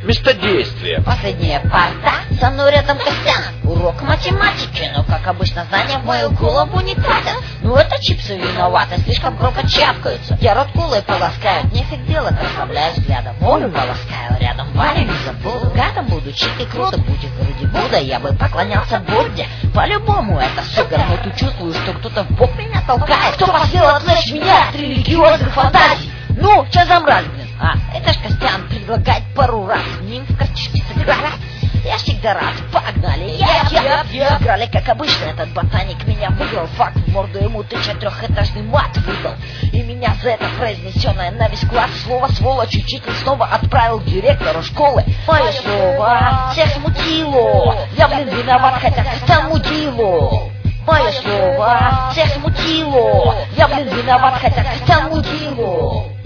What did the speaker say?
Место действия. Последняя парта, со мной рядом Костян. Урок математики, но как обычно знания в мою голову не катят. Ну это чипсы виноваты, слишком громко чавкаются. Я рот колой полоскаю, нефиг делать, расслабляю взглядом. Волю полоскаю, рядом Ваня не забыл. Гадом буду чик и круто будет вроде Будда. Я бы поклонялся Будде, по-любому это супер. Но ты чувствуешь, что кто-то в бок меня толкает. Кто посмел отвлечь меня от религиозных фантазий? Ну, что за мразь, блин? Это ж Костян предлагает пару раз с ним в картишки сыграть. Я всегда рад, погнали, Играли как обычно, этот ботаник меня выиграл. Факт в морду ему тыча трехэтажный мат выдал. И меня за это произнесенное на весь класс слово сволочь учитель снова отправил к директору школы. Мое слово всех смутило. Я, блин, виноват, хотя Костян мудило. Мое слово всех смутило. Я, блин, виноват, хотя Костян мудило.